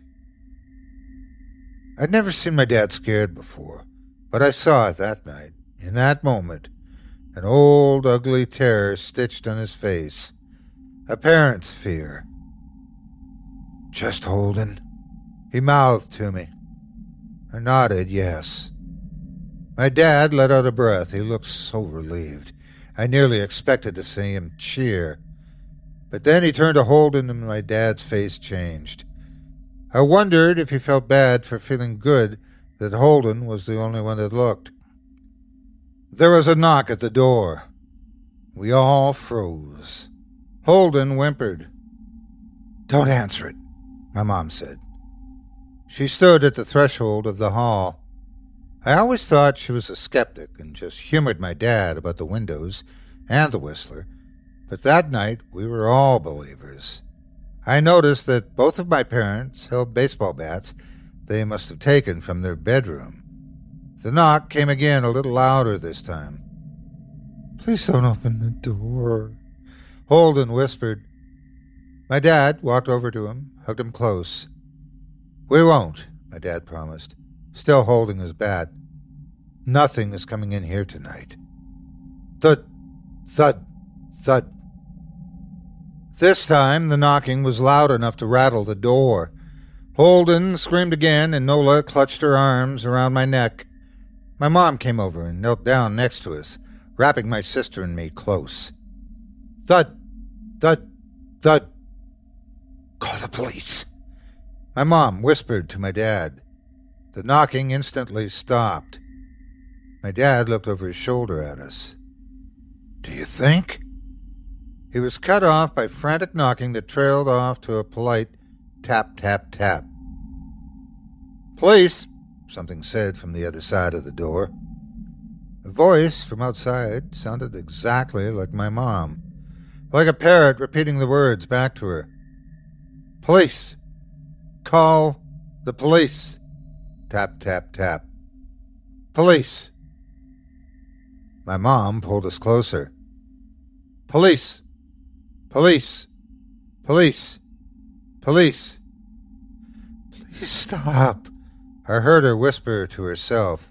I'd never seen my dad scared before, but I saw it that night, in that moment, an old, ugly terror stitched on his face, a parent's fear. "Just Holden?" he mouthed to me. I nodded yes. My dad let out a breath. He looked so relieved. I nearly expected to see him cheer. But then he turned to Holden and my dad's face changed. I wondered if he felt bad for feeling good that Holden was the only one that looked. There was a knock at the door. We all froze. Holden whimpered. "Don't answer it," my mom said. She stood at the threshold of the hall. I always thought she was a skeptic and just humored my dad about the windows and the Whistler, but that night we were all believers. I noticed that both of my parents held baseball bats they must have taken from their bedroom. The knock came again, a little louder this time. "Please don't open the door," Holden whispered. My dad walked over to him, hugged him close. "We won't," my dad promised, still holding his bat. "Nothing is coming in here tonight." Thud, thud, thud. This time the knocking was loud enough to rattle the door. Holden screamed again, and Nola clutched her arms around my neck. My mom came over and knelt down next to us, wrapping my sister and me close. Thud, thud, thud. "Call the police," my mom whispered to my dad. The knocking instantly stopped. My dad looked over his shoulder at us. "Do you think?" He was cut off by frantic knocking that trailed off to a polite tap, tap, tap. "Police," something said from the other side of the door. A voice from outside sounded exactly like my mom, like a parrot repeating the words back to her. "Police. Call the police." Tap, tap, tap. "Police." My mom pulled us closer. "Police. Police. Police. Police." "Please stop," I heard her whisper to herself.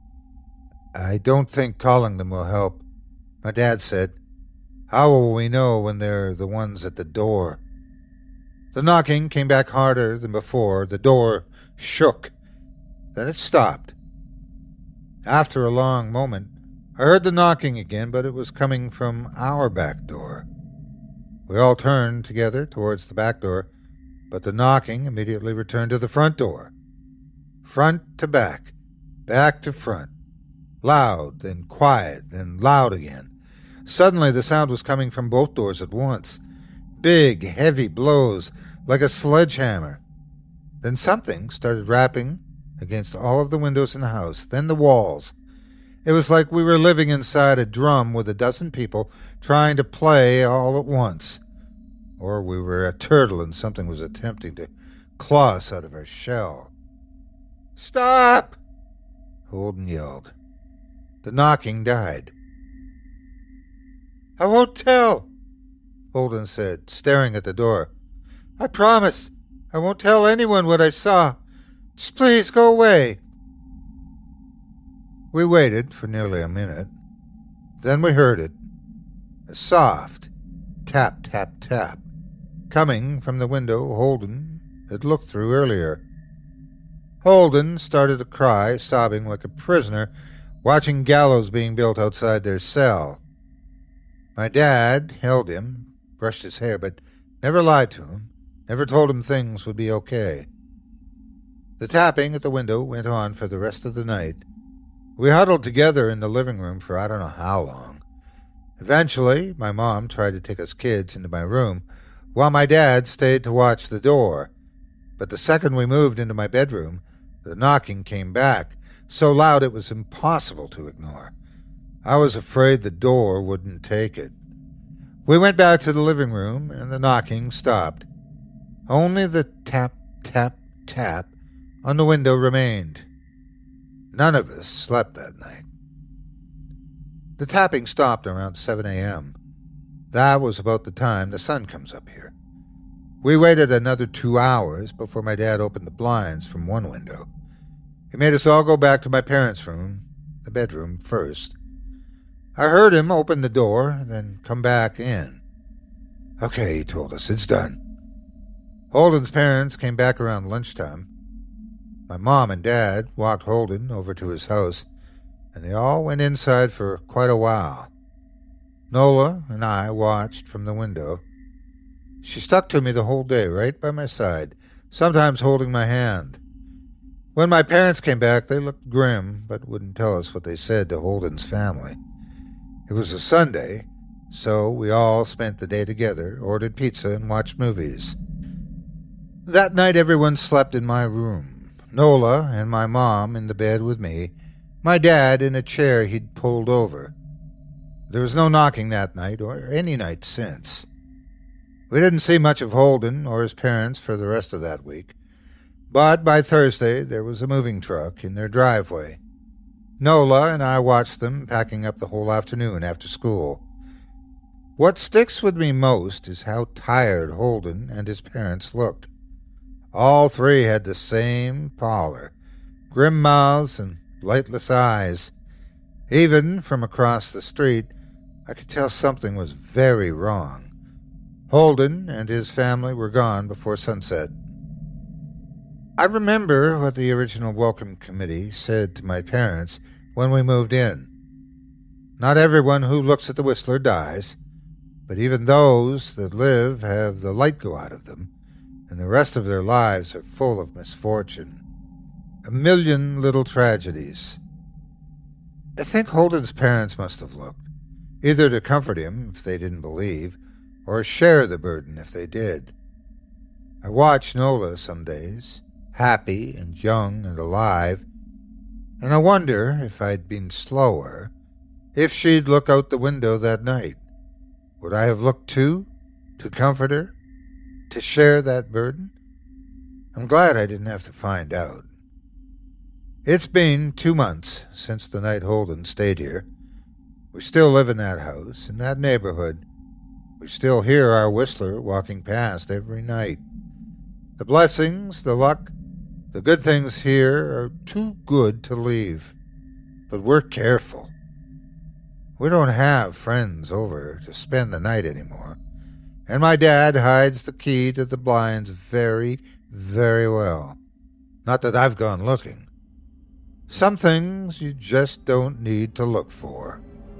"I don't think calling them will help," my dad said. "How will we know when they're the ones at the door?" The knocking came back harder than before. The door shook. Then it stopped. After a long moment, I heard the knocking again, but it was coming from our back door. We all turned together towards the back door, but the knocking immediately returned to the front door. Front to back, back to front. Loud, then quiet, then loud again. Suddenly the sound was coming from both doors at once. Big, heavy blows, like a sledgehammer. Then something started rapping against all of the windows in the house, then the walls. It was like we were living inside a drum with a dozen people trying to play all at once. Or we were a turtle and something was attempting to claw us out of our shell. "Stop!" Holden yelled. The knocking died. I won't tell, Holden said, staring at the door. I promise I won't tell anyone what I saw. Just please go away. We waited for nearly a minute. Then we heard it. A soft tap, tap, tap, coming from the window Holden had looked through earlier. Holden started to cry, sobbing like a prisoner, watching gallows being built outside their cell. My dad held him, brushed his hair, but never lied to him, never told him things would be okay. The tapping at the window went on for the rest of the night. We huddled together in the living room for I don't know how long. Eventually, my mom tried to take us kids into my room, while my dad stayed to watch the door. But the second we moved into my bedroom, the knocking came back, so loud it was impossible to ignore. I was afraid the door wouldn't take it. We went back to the living room, and the knocking stopped. Only the tap, tap, tap on the window remained. None of us slept that night. The tapping stopped around seven a.m. That was about the time the sun comes up here. We waited another two hours before my dad opened the blinds from one window. He made us all go back to my parents' room, the bedroom, first. I heard him open the door, then come back in. Okay, he told us, it's done. Holden's parents came back around lunchtime. My mom and dad walked Holden over to his house, and they all went inside for quite a while. Nola and I watched from the window. She stuck to me the whole day, right by my side, sometimes holding my hand. When my parents came back, they looked grim, but wouldn't tell us what they said to Holden's family. It was a Sunday, so we all spent the day together, ordered pizza, and watched movies. That night everyone slept in my room. Nola and my mom in the bed with me, my dad in a chair he'd pulled over. There was no knocking that night, or any night since. We didn't see much of Holden or his parents for the rest of that week, but by Thursday there was a moving truck in their driveway. Nola and I watched them packing up the whole afternoon after school. What sticks with me most is how tired Holden and his parents looked. All three had the same pallor, grim mouths and lightless eyes. Even from across the street, I could tell something was very wrong. Holden and his family were gone before sunset. I remember what the original welcome committee said to my parents when we moved in. Not everyone who looks at the Whistler dies, but even those that live have the light go out of them, and the rest of their lives are full of misfortune. A million little tragedies. I think Holden's parents must have looked, either to comfort him if they didn't believe, or share the burden if they did. I watch Nola some days, happy and young and alive, and I wonder if I'd been slower, if she'd look out the window that night. Would I have looked too, to comfort her? To share that burden? I'm glad I didn't have to find out. It's been two months since the night Holden stayed here. We still live in that house, in that neighborhood. We still hear our Whistler walking past every night. The blessings, the luck, the good things here are too good to leave. But we're careful. We don't have friends over to spend the night anymore. And my dad hides the key to the blinds very, very well. Not that I've gone looking. Some things you just don't need to look for.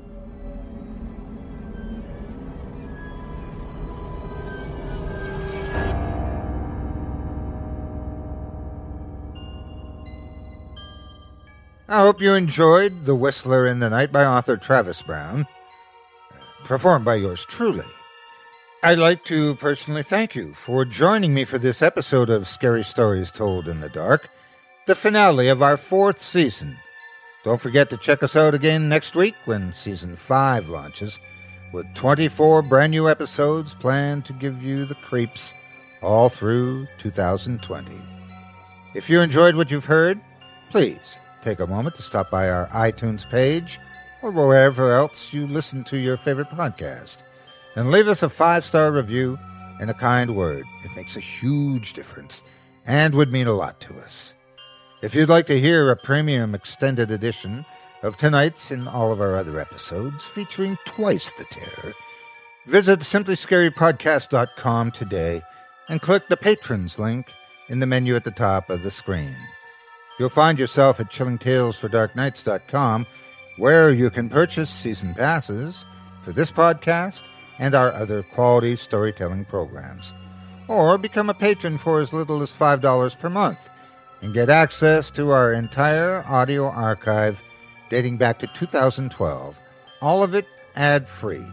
I hope you enjoyed The Whistler in the Night by author Travis Brown, performed by yours truly. I'd like to personally thank you for joining me for this episode of Scary Stories Told in the Dark, the finale of our fourth season. Don't forget to check us out again next week when Season five launches, with twenty-four brand new episodes planned to give you the creeps all through two thousand twenty. If you enjoyed what you've heard, please take a moment to stop by our iTunes page or wherever else you listen to your favorite podcast. And leave us a five-star review and a kind word. It makes a huge difference and would mean a lot to us. If you'd like to hear a premium extended edition of tonight's and all of our other episodes featuring twice the terror, visit simply scary podcast dot com today and click the Patrons link in the menu at the top of the screen. You'll find yourself at chilling tales for dark nights dot com, where you can purchase season passes for this podcast and our other quality storytelling programs, or become a patron for as little as five dollars per month and get access to our entire audio archive dating back to two thousand twelve, all of it ad-free.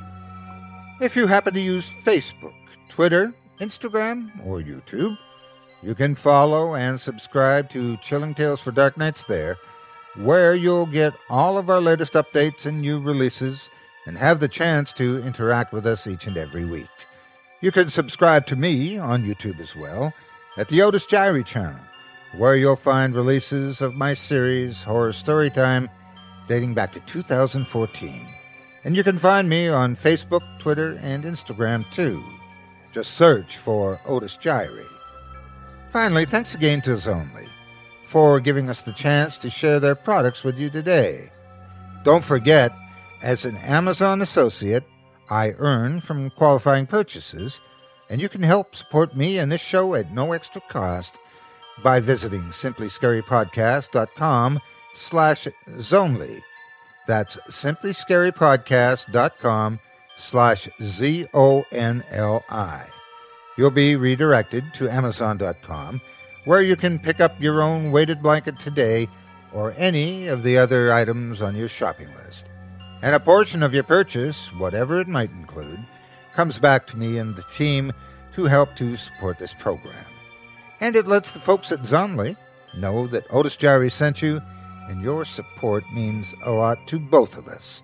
If you happen to use Facebook, Twitter, Instagram, or YouTube, you can follow and subscribe to Chilling Tales for Dark Nights there, where you'll get all of our latest updates and new releases and have the chance to interact with us each and every week. You can subscribe to me on YouTube as well at the Otis Jiry channel, where you'll find releases of my series, Horror Storytime, dating back to two thousand fourteen. And you can find me on Facebook, Twitter, and Instagram too. Just search for Otis Jiry. Finally, thanks again to Zonely for giving us the chance to share their products with you today. Don't forget, as an Amazon associate, I earn from qualifying purchases, and you can help support me and this show at no extra cost by visiting simply scary podcast dot com slash zonely. That's simply scary podcast dot com slash Z O N L I. You'll be redirected to amazon dot com, where you can pick up your own weighted blanket today or any of the other items on your shopping list. And a portion of your purchase, whatever it might include, comes back to me and the team to help to support this program. And it lets the folks at Zonely know that Otis Jiry sent you, and your support means a lot to both of us.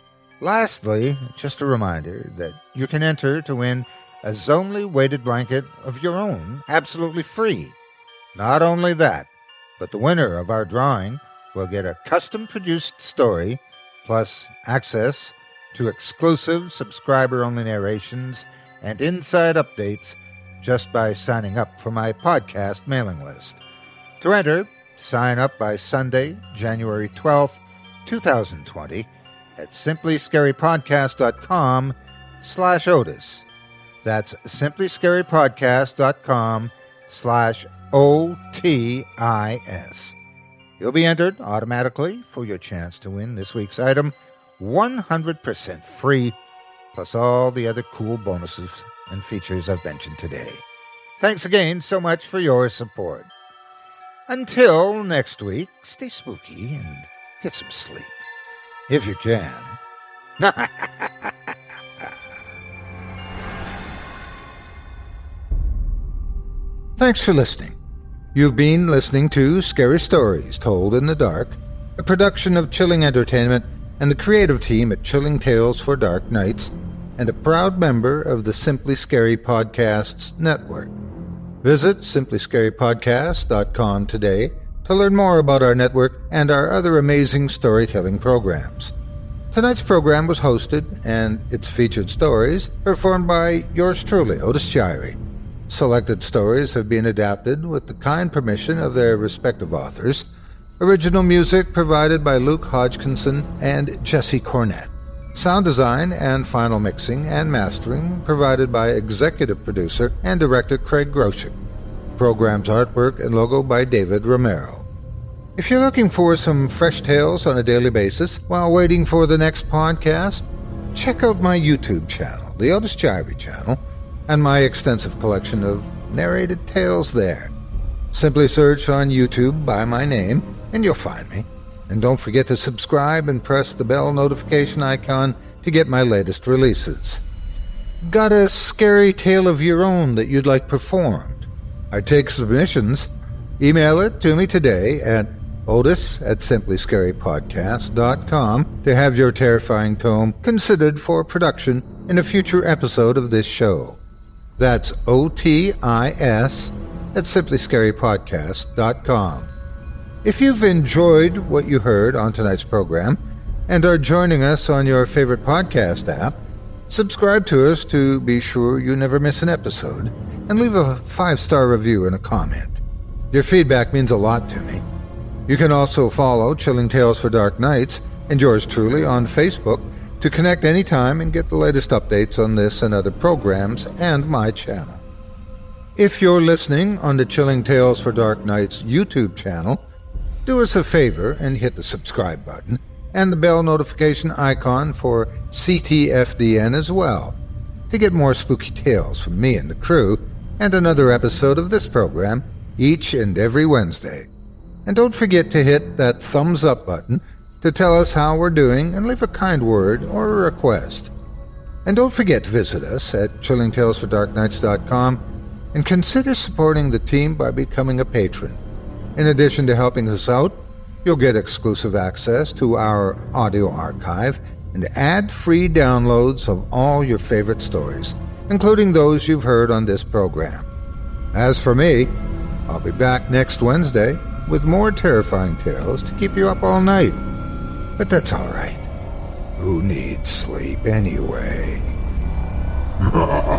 Lastly, just a reminder that you can enter to win a Zonely weighted blanket of your own, absolutely free. Not only that, but the winner of our drawing will get a custom-produced story, plus access to exclusive subscriber-only narrations and inside updates just by signing up for my podcast mailing list. To enter, sign up by Sunday, January twelfth, twenty twenty at simply scary podcast dot com slash Otis. That's simply scary podcast dot com slash O T I S. You'll be entered automatically for your chance to win this week's item, one hundred percent free, plus all the other cool bonuses and features I've mentioned today. Thanks again so much for your support. Until next week, stay spooky and get some sleep. If you can. Thanks for listening. You've been listening to Scary Stories Told in the Dark, a production of Chilling Entertainment and the creative team at Chilling Tales for Dark Nights, and a proud member of the Simply Scary Podcasts Network. Visit simply scary podcast dot com today to learn more about our network and our other amazing storytelling programs. Tonight's program was hosted, and its featured stories performed by yours truly, Otis Jiry. Selected stories have been adapted with the kind permission of their respective authors. Original music provided by Luke Hodgkinson and Jesse Cornett. Sound design and final mixing and mastering provided by executive producer and director Craig Groshek. Program's artwork and logo by David Romero. If you're looking for some fresh tales on a daily basis while waiting for the next podcast, check out my YouTube channel, the Otis Jiry channel, and my extensive collection of narrated tales there. Simply search on YouTube by my name, and you'll find me. And don't forget to subscribe and press the bell notification icon to get my latest releases. Got a scary tale of your own that you'd like performed? I take submissions. Email it to me today at otis at simply scary podcast dot com to have your terrifying tome considered for production in a future episode of this show. That's O T I S at simply scary podcast dot com. If you've enjoyed what you heard on tonight's program, and are joining us on your favorite podcast app, subscribe to us to be sure you never miss an episode, and leave a five-star review and a comment. Your feedback means a lot to me. You can also follow Chilling Tales for Dark Nights and yours truly on Facebook to connect anytime and get the latest updates on this and other programs and my channel. If you're listening on the Chilling Tales for Dark Nights YouTube channel, do us a favor and hit the subscribe button and the bell notification icon for C T F D N as well, to get more spooky tales from me and the crew, and another episode of this program each and every Wednesday. And don't forget to hit that thumbs up button to tell us how we're doing and leave a kind word or a request. And don't forget to visit us at chilling tales for dark nights dot com and consider supporting the team by becoming a patron. In addition to helping us out, you'll get exclusive access to our audio archive and ad-free downloads of all your favorite stories, including those you've heard on this program. As for me, I'll be back next Wednesday with more terrifying tales to keep you up all night. But that's all right. Who needs sleep anyway?